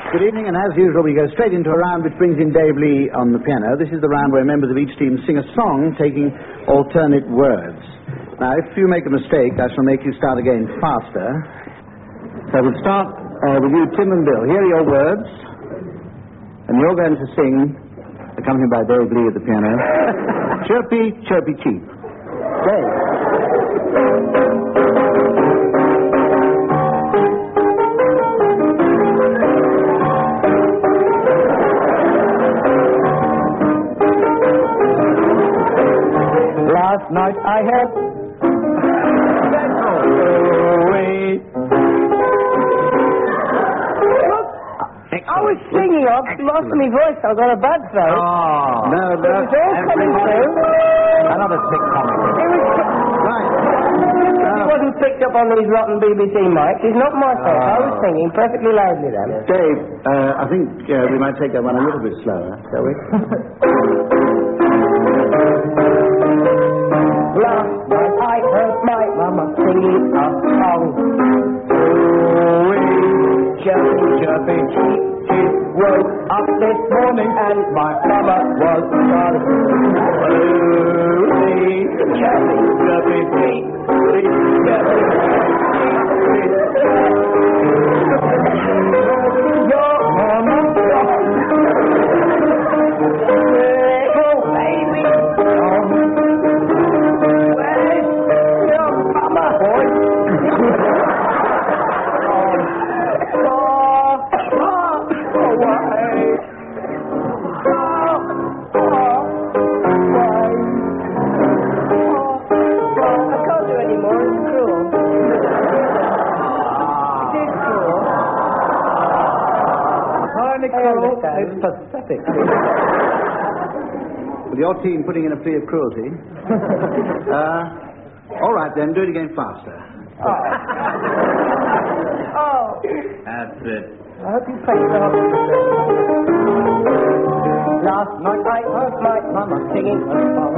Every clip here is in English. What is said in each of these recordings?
Good evening, and as usual, we go straight into a round which brings in Dave Lee on the piano. This is the round where members of each team sing a song taking alternate words. Now, if you make a mistake, I shall make you start again faster. So we'll start with you, Tim and Bill. Here are your words, and you're going to sing, accompanied by Dave Lee at the piano, Chirpy, Chirpy, Cheep. Dave. Last night I had I was singing, I've lost my voice, I've got a bad throat. Oh, no, It was all coming through. Another sick comic. Right. It wasn't picked up on these rotten BBC mics. It's not my fault. I was singing perfectly loudly then. Dave, I think we might take that one a little bit slower, shall we? Last night I heard my mama singing a song. Chirpy, chirpy, cheep, cheep. Woke up this morning and my mama was gone. Chirpy, chirpy, cheep, cheep, chirpy, your mama gone. Little baby gone. Where's your mama, boy? It's pathetic. With your team putting in a plea of cruelty. All right, then, do it again faster. Oh. That's it. I hope you played well. Last night I heard my mama singing a song.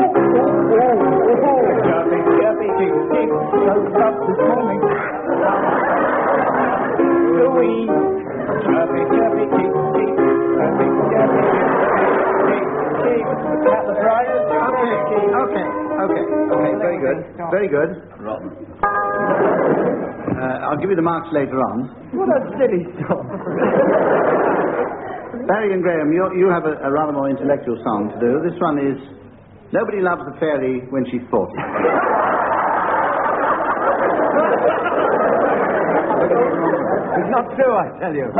Chirpy, chirpy, cheep, cheep. Woke up this morning. Louie. Chirpy, chirpy, cheep, cheep. Chirpy, chirpy, cheep, cheep. That was right. Okay. Very good. Very good. Rotten. I'll give you the marks later on. What a silly song. Barry and Graham, you have a rather more intellectual song to do. This one is Nobody Loves a Fairy When She's 40. It's not true, I tell you.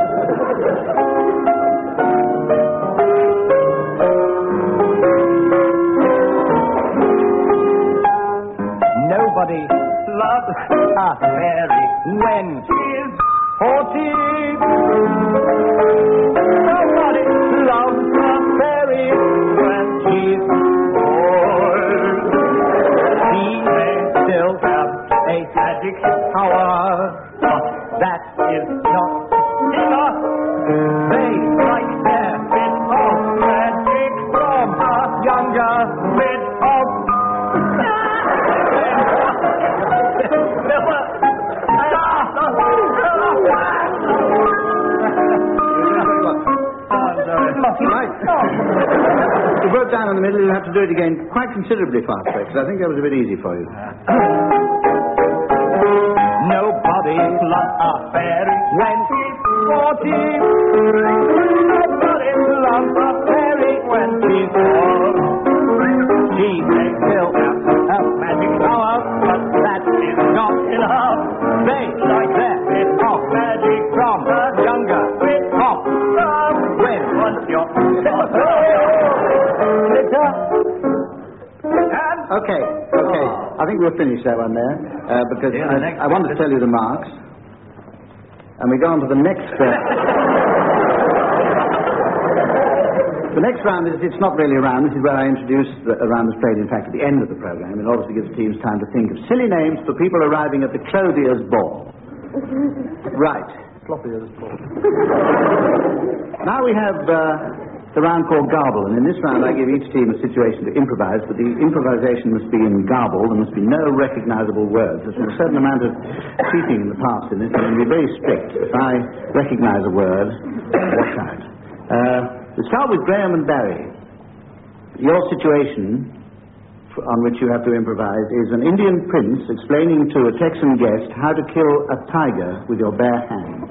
Nobody loves a fairy when she's 40. Nobody loves a fairy when she's old. She may still have a magic power, but that is not enough. They like their bit of magic from a younger bit of Right. You broke down in the middle, you'll have to do it again quite considerably faster, because I think that was a bit easy for you. Nobody loves a fairy when she's 40. Nobody loves a fairy when she's old. She may still have magic power, but that is not enough. They like their bit of magic from a younger bit of love. When once you're Okay. I think we'll finish that one there, because I want to tell you the marks. And we go on to the next... The next round it's not really a round. This is where I introduce a round that's played, in fact, at the end of the programme, in order to give the teams time to think of silly names for people arriving at the clothier's ball. Right. Clothier's ball. Now we have It's a round called Garble, and in this round I give each team a situation to improvise, but the improvisation must be in garble. There must be no recognizable words. There's been a certain amount of cheating in the past in this, and I'm going to be very strict. If I recognize a word, watch out. We start with Graham and Barry. Your situation on which you have to improvise is an Indian prince explaining to a Texan guest how to kill a tiger with your bare hands.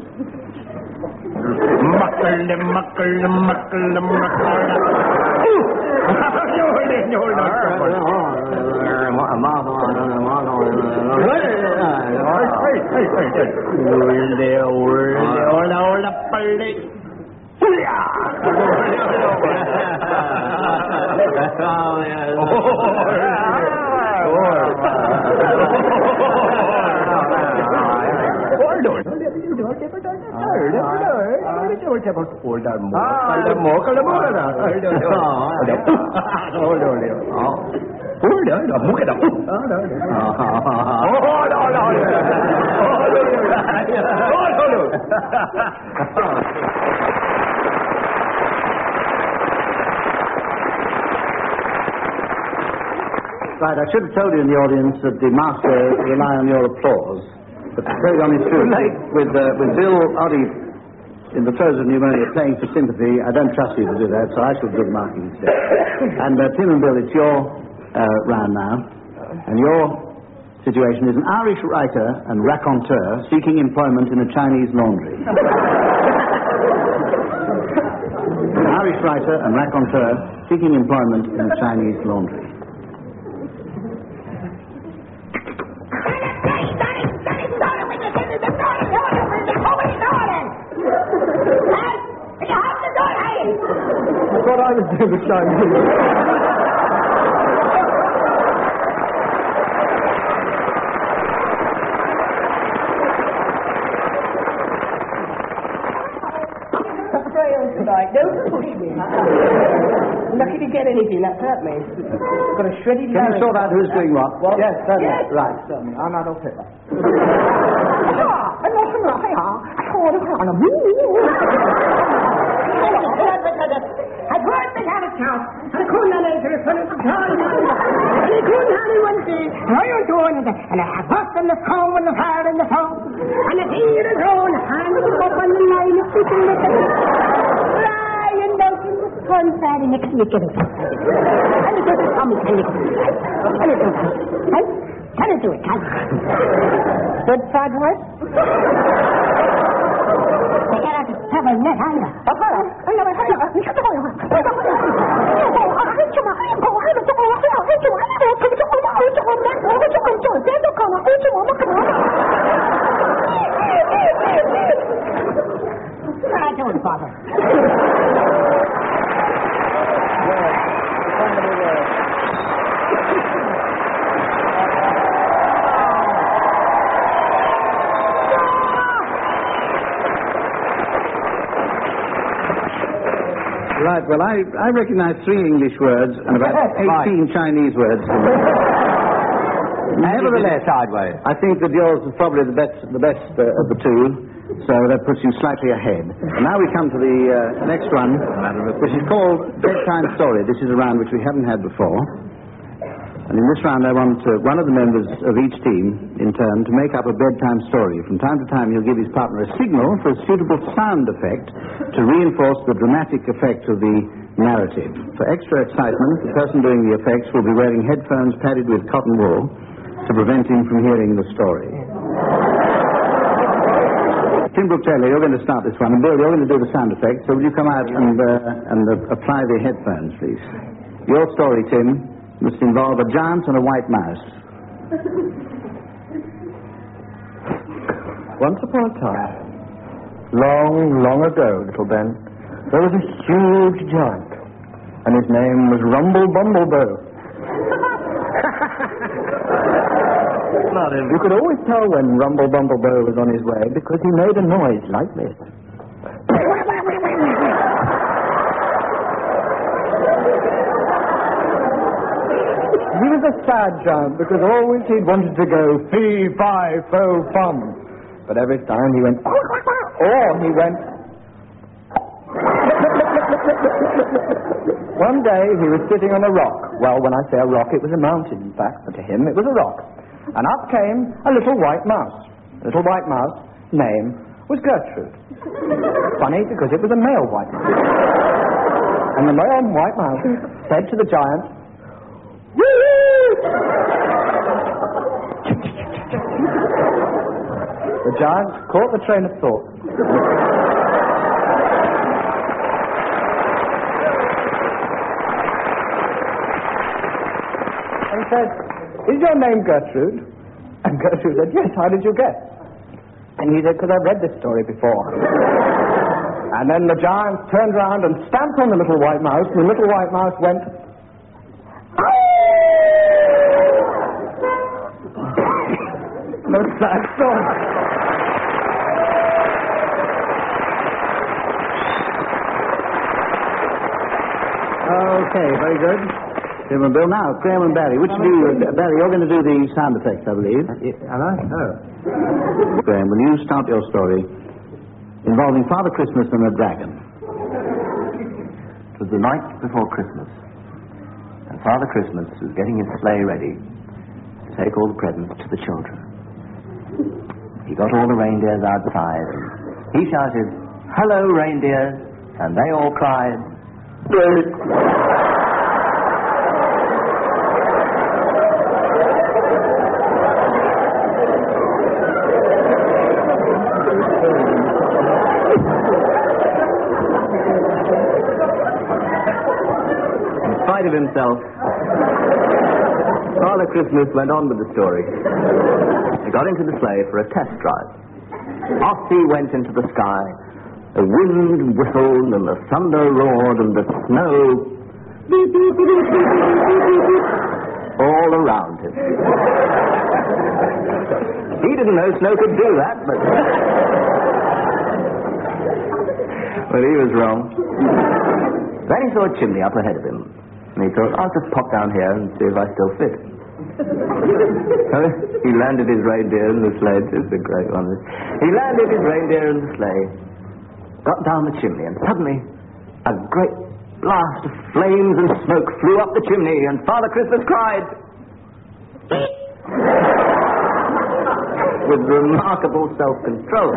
Right, I should have told you in the audience that the master rely on your applause. But to tell you on his truth, with Bill Oddie in the throes of pneumonia playing for sympathy, I don't trust you to do that, so I shall do the marking instead. And Tim and Bill, it's your round now. And your situation is an Irish writer and raconteur seeking employment in a Chinese laundry. An Irish writer and raconteur seeking employment in a Chinese laundry. What I was doing with Chinese. Tonight. Don't push me. I'm lucky to get anything that's hurt me. Got a shredded. Can you sort out who's doing what? Yes, certainly. Yes. Right, certainly. I'm Adolf Hitler. I've heard the Harris house, and I couldn't later if I was trying. And I couldn't have anyone say, I was doing it, and I have bust on the phone with the fire in the phone, and the thing in his own, and the up on the line of people with the lying down in the sun, Friday next week, and it doesn't come, and it can it do it, can it? Good sad word? They cannot have a net either. Don't bother. Right, well, I recognize 3 English words and about 18 Chinese words. Nevertheless, sideways. I think that yours is probably the best of the two, so that puts you slightly ahead. And now we come to the next one, which is called Bedtime Story. This is a round which we haven't had before. And in this round, I want one of the members of each team, in turn, to make up a bedtime story. From time to time, he'll give his partner a signal for a suitable sound effect to reinforce the dramatic effect of the narrative. For extra excitement, the person doing the effects will be wearing headphones padded with cotton wool to prevent him from hearing the story. Tim Brooke Taylor, you're going to start this one, and Bill, you're going to do the sound effect. So will you come out and apply the headphones, please? Your story, Tim, must involve a giant and a white mouse. Once upon a time, long, long ago, little Ben, there was a huge giant, and his name was Rumble Bumblebow. You could always tell when Rumble Bumblebow was on his way because he made a noise like this. He was a sad giant because always he'd wanted to go fee, fi, fo, fum. But every time he went, or he went, One day he was sitting on a rock. Well, when I say a rock, it was a mountain, in fact, but to him it was a rock. And up came a little white mouse. The little white mouse, name was Gertrude. Funny, because it was a male white mouse. And the male white mouse said to the giant, "Woo!" The giant caught the train of thought. And said, "Is your name Gertrude?" And Gertrude said, "Yes, how did you guess?" And he said, "Because I've read this story before." And then the giant turned around and stamped on the little white mouse, and the little white mouse went, no sad story. Okay, very good. Jim and Bill. Now, Graham and Barry. Which of you... Barry, you're going to do the sound effects, I believe. Am I? Oh. Graham, will you start your story involving Father Christmas and a dragon? It was the night before Christmas, and Father Christmas was getting his sleigh ready to take all the presents to the children. He got all the reindeers outside, and he shouted, "Hello, reindeers," and they all cried, "Great." In spite of himself, Father Christmas went on with the story. He got into the sleigh for a test drive. Off he went into the sky. The wind whistled and the thunder roared and the snow all around him. He didn't know snow could do that, but he was wrong. Then he saw a chimney up ahead of him, and he thought, "I'll just pop down here and see if I still fit." So he landed his reindeer in the sleigh. It's a great one. He landed his reindeer in the sleigh, got down the chimney, and suddenly a great blast of flames and smoke flew up the chimney, and Father Christmas cried with remarkable self-control.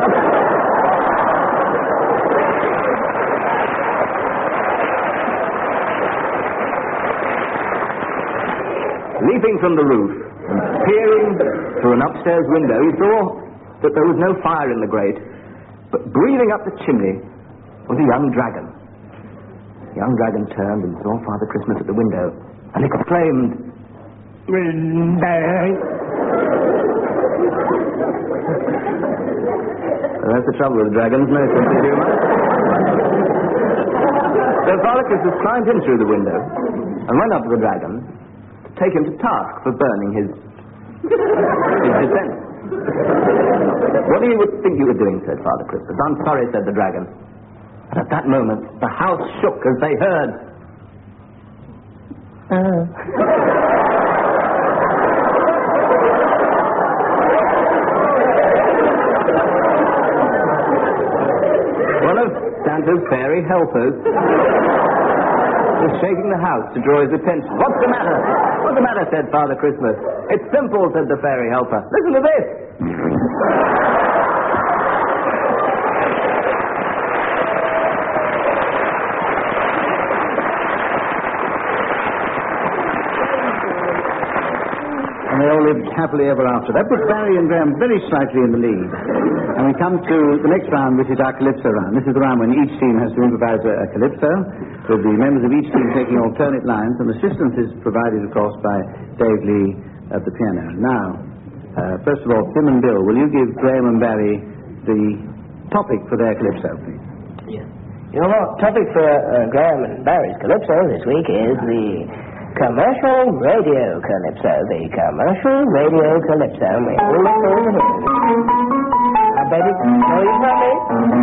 Leaping from the roof and peering through an upstairs window, he saw that there was no fire in the grate, but breathing up the chimney was a young dragon. The young dragon turned and saw Father Christmas at the window and exclaimed, Well, that's the trouble with dragons, no sense of humor. So Father Christmas climbed in through the window and went up to the dragon to take him to task for burning his descent. "What do you think you were doing?" said Father Christmas. "I'm sorry," said the dragon. And at that moment, the house shook as they heard. One of Santa's fairy helpers was shaking the house to draw his attention. "What's the matter? What's the matter?" said Father Christmas. "It's simple," said the fairy helper. "Listen to this." And they all lived happily ever after. That puts Barry and Graham very slightly in the lead. And we come to the next round, which is our Calypso round. This is the round when each team has to improvise a Calypso, with the members of each team taking alternate lines, and assistance is provided, of course, by Dave Lee at the piano. Now, first of all, Tim and Bill, will you give Graham and Barry the topic for their Calypso, please? Yes. Your topic for Graham and Barry's Calypso this week is the Commercial Radio Calypso. The Commercial Radio Calypso. Now, baby, are you ready?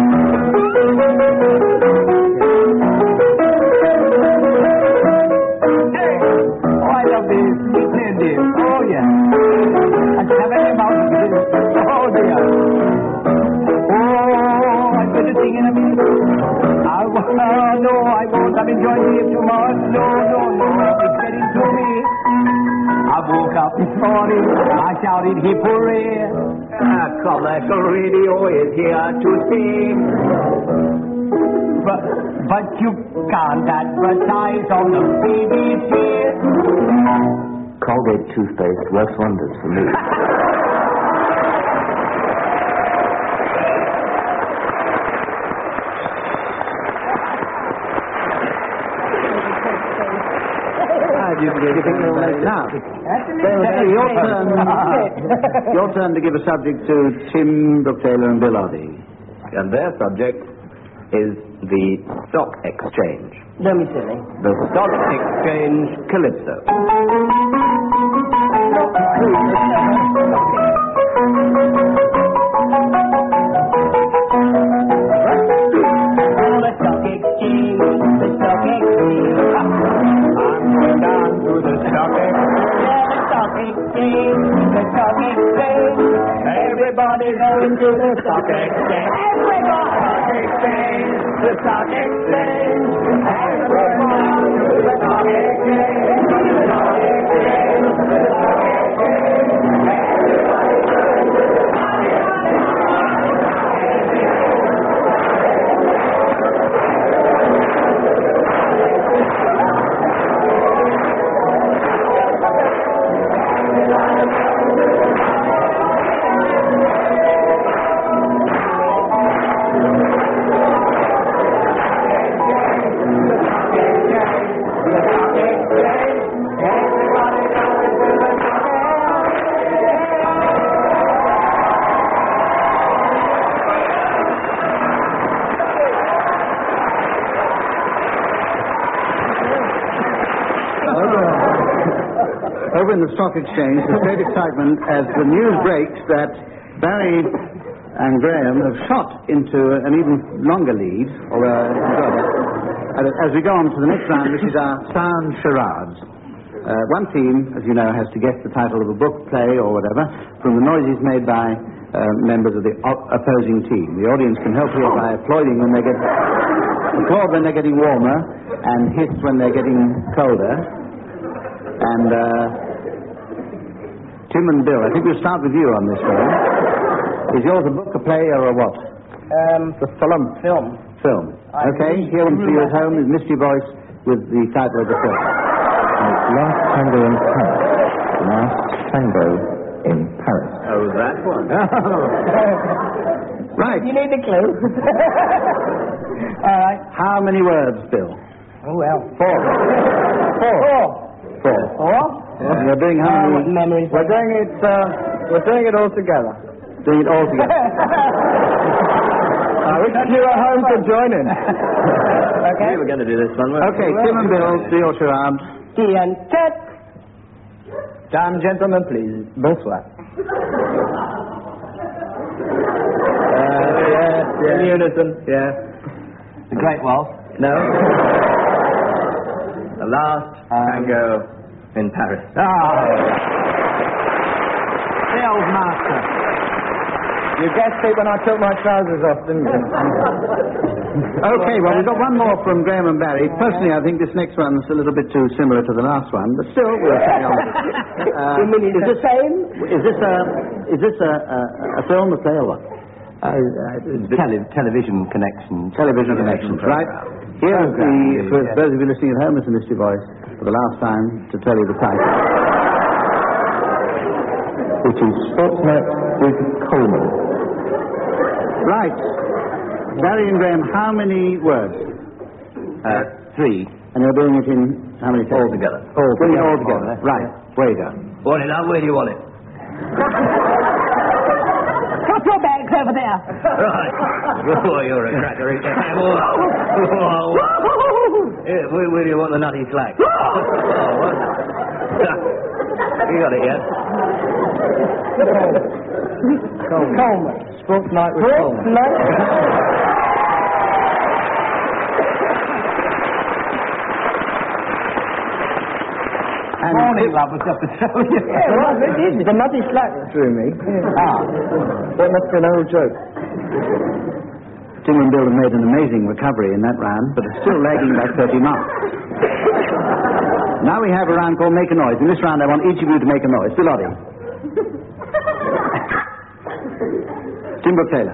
Oh, I love this. Dear. Oh, yeah. I have any mountain. Oh, dear. Oh, I'm going to sing in a minute. No, I won't. enjoying it too much. No, it's getting to me. I woke up this morning, I shouted hip hooray. Commercial radio is here to stay. But you can't advertise on the BBC. Colgate toothpaste works wonders for me. Now, your turn to give a subject to Tim, Brooke Taylor and Bill Oddie. And their subject is the stock exchange. Don't be silly. The stock exchange Calypso. The stock exchange, the stock exchange. I'm going down to the stock exchange. Yeah, the stock exchange, the stock exchange. Everybody going to the stock exchange. Everybody! The stock exchange. Everybody to the stock exchange. The stock exchange. The stock Over in the stock exchange, there's great excitement as the news breaks that Barry and Graham have shot into an even longer lead, as we go on to the next round, which is our sound charades. One team, as you know, has to guess the title of a book, play, or whatever, from the noises made by members of the opposing team. The audience can help here by applauding when they applaud when they're getting warmer, and hiss when they're getting colder. And Tim and Bill, I think we'll start with you on this one. Is yours a book, a play, or a what? The film. Film. Okay, here one for you at home is Misty Voice with the title of the film. Last Tango in Paris. Last Tango in Paris. Oh, that one. Right. You need a clue. All right. How many words, Bill? Oh, well. Four. Yeah. You're doing how many? Memories. We're doing it all together. Doing it all together. I wish you were home to join in. Okay, we're going to do this one. Okay, Tim and Bill, do your charade. And cut. Damn gentlemen, please. Bonsoir. In unison. Yeah. The Great Waltz. No. The last tango in Paris. The old master. You guessed it when I took my trousers off, didn't you? Okay, well, we've got one more from Graham and Barry. Personally, I think this next one's a little bit too similar to the last one, but still, we'll carry on. You mean it's the same? Is this a film, a play, or what? Television connection. Television connections, right? Here's for those of you listening at home, it's a Misty Voice, for the last time, to tell you the title. Which is Sports Night with Coleman. Right. Barry and Graham, how many words? 3. And you're doing it in how many seconds? Altogether. Doing it all together. Right. Where you go? Want it up? Where do you want it? Put your bags over there. Right. Oh, you're a cracker. Where do you want the nutty slack? What? You got it yet? Coleman. Sports Night with Coleman. Morning, love, was up to tell you. Yeah, well, it is. The nutty slack threw me. That must be an old joke. Tim and Bill have made an amazing recovery in that round, but are still lagging by 30 marks. Now we have a round called Make a Noise. In this round, I want each of you to make a noise. Bill Oddie. Tim Brooke Taylor.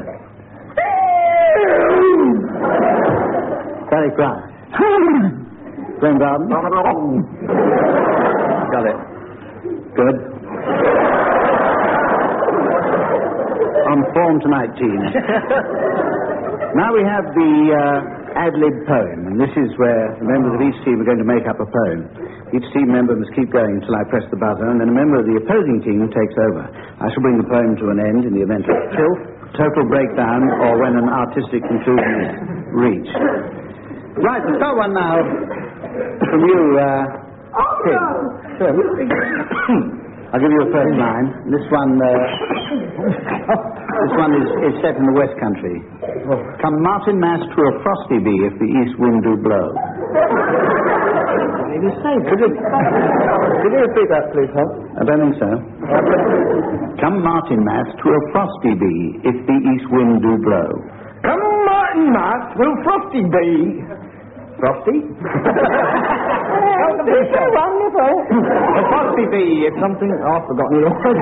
Barry Crown. Graham Garden. Got it. Good. On form tonight, team. Now we have the ad-lib poem, and this is where the members of each team are going to make up a poem. Each team member must keep going until I press the buzzer, and then a member of the opposing team takes over. I shall bring the poem to an end in the event of filth, total breakdown, or when an artistic conclusion is reached. Right, the start one now from you, Tim. I'll give you a first line. This one is set in the West Country. Come Martin Mass to a frosty be if the east wind do blow. Could you repeat that, please, Hal? I don't think so. Come Martin Mass to a frosty be if the east wind do blow. Come Martin Mass, will frosty be. Frosty? It's so wonderful. A frosty be if something... Oh, I've forgotten your word.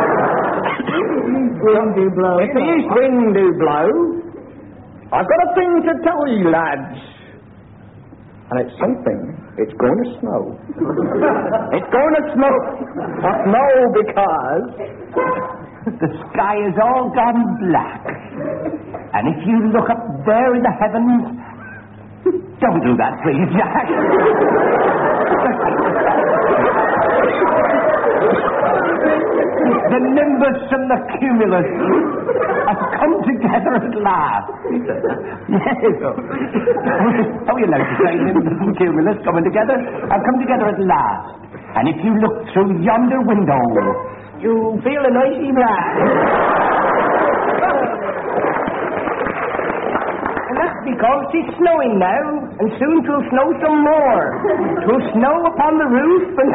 Wind do blow. If the east wind do blow, I've got a thing to tell you, lads. And it's something. It's going to snow. It's going to snow. Snow because... The sky is all gone black. And if you look up there in the heavens... Don't do that, please, Jack. The nimbus and the cumulus have come together at last. Yes. Oh, you know to say nimbus and cumulus coming together have come together at last. And if you look through yonder window, you feel an icy blast. Because it's snowing now, and soon 'twill snow some more. 'Twill snow upon the roof, and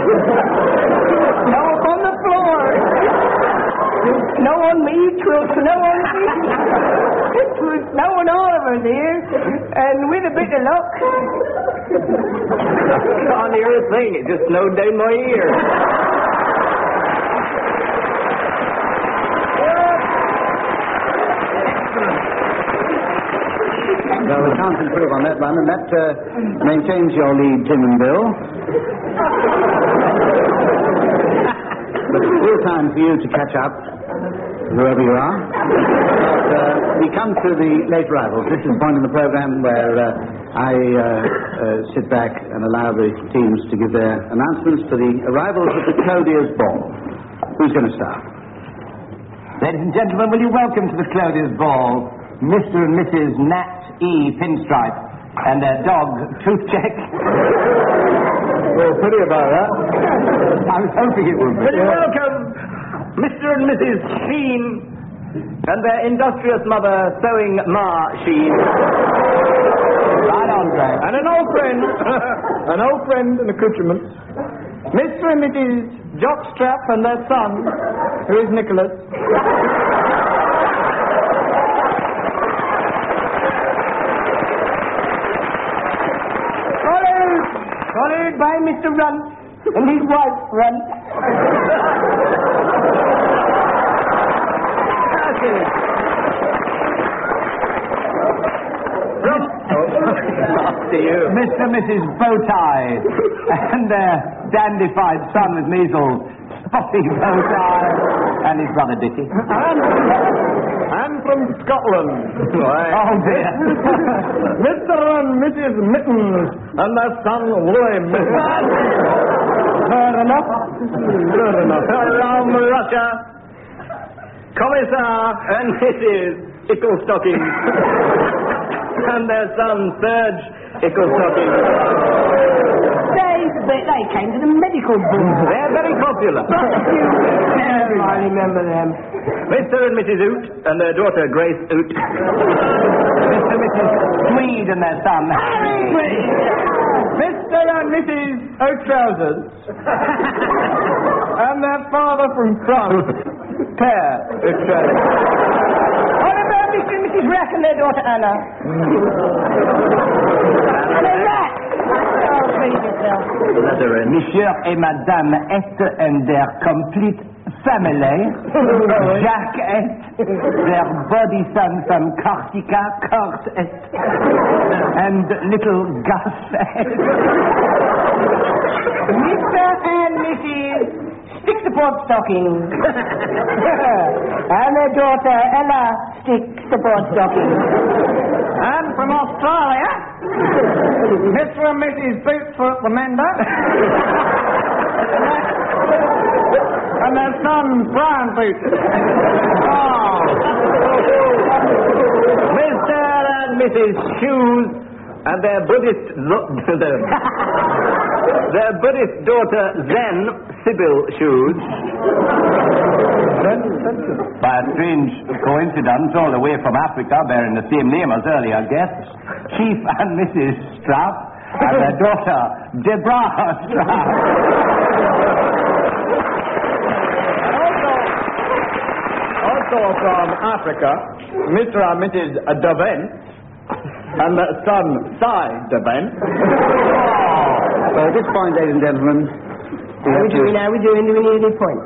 snow upon the floor. 'Twill snow on me, 'twill snow on me. 'Twill snow on all of us here, and with a bit of luck... I can't hear a thing. It just snowed down my ear. Well, we can't improve on that one, and that maintains your lead, Tim and Bill. But it's still time for you to catch up, whoever you are. But, we come to the late arrivals. This is the point in the program where I sit back and allow the teams to give their announcements for the arrivals at the Clodiers Ball. Who's going to start? Ladies and gentlemen, will you welcome to the Clodiers Ball Mr. and Mrs. Nat E. Pinstripe and their dog, Toothcheck. Well, pity about that. I was hoping it would be. Will you welcome Mr. and Mrs. Sheen and their industrious mother, Sewing Ma Sheen. Right on, Greg. And an old friend and accoutrements, Mr. and Mrs. Jockstrap and their son, who is Nicholas. Followed by Mr. Runt and his wife, Runt. After you. Mr. and Mrs. Bowtie and their dandified son with measles, Spotty Bowtie, and his brother Dicky. And from Scotland. Oh, dear. Mr. and Mrs. Mittens and their son William. Fair enough. Fair enough. From Russia, Commissar and Mrs. Icklestocking and their son Serge Icklestocking. They came to the medical board. They're very popular. I remember them. Mr. and Mrs. Oot and their daughter Grace Oot. Mr. and Mrs. Tweed and their son, Harry. Mr. and Mrs. O'Trousers and their father from France, Père O'Trousers. What about Mr. and Mrs. Mrs. Rack and their daughter Anna. They're Rack. Oh, please yourself. Monsieur et Madame est and their complete family. Jack est their body son from Corsica, Cort est, and little Gus est. Mr. and Mrs. Stick Support Stocking. And their daughter Ella Stick Support Stocking. And from Australia, Mr. and Mrs. Bootsfoot the Mender. And their son, Brian Boots. Oh. Mr. and Mrs. Shoes and their Buddhist... their Buddhist daughter, Zen, Sybil Shoes. By a strange coincidence, all the way from Africa, bearing the same name as earlier guests, Chief and Mrs. Strauss and their daughter, Deborah Strauss. Also from Africa, Mr. and Mrs. Devent and their son, Cy Devent. So at this point, ladies and gentlemen, We're doing the point.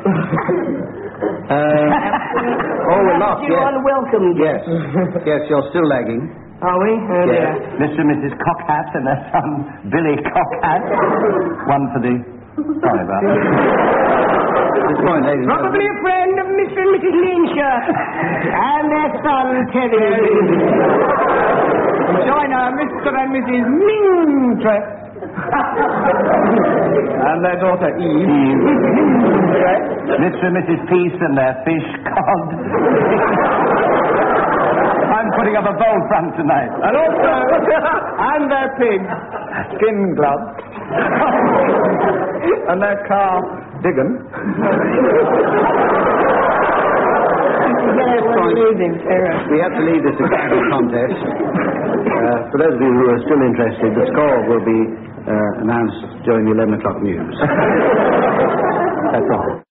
oh, we're not You're yet. unwelcome. Yes, yes, you're still lagging. Are we? Yes. Mr. and Mrs. Cockhat and their son, Billy Cockhat. One for the... Sorry about that. At this point, ladies and Probably gentlemen. a friend of Mr. and Mrs. Lyncher. And their son, Terry. Join Mr. and Mrs. Mintress. And their daughter, Eve. Mr. and Mrs. Peace and their fish, Cod. I'm putting up a bold front tonight. And also, and their pig, Skin Gloves. And their car, Diggin. We have to leave this exciting contest. For those of you who are still interested, the score will be announced during the 11 o'clock news. That's all.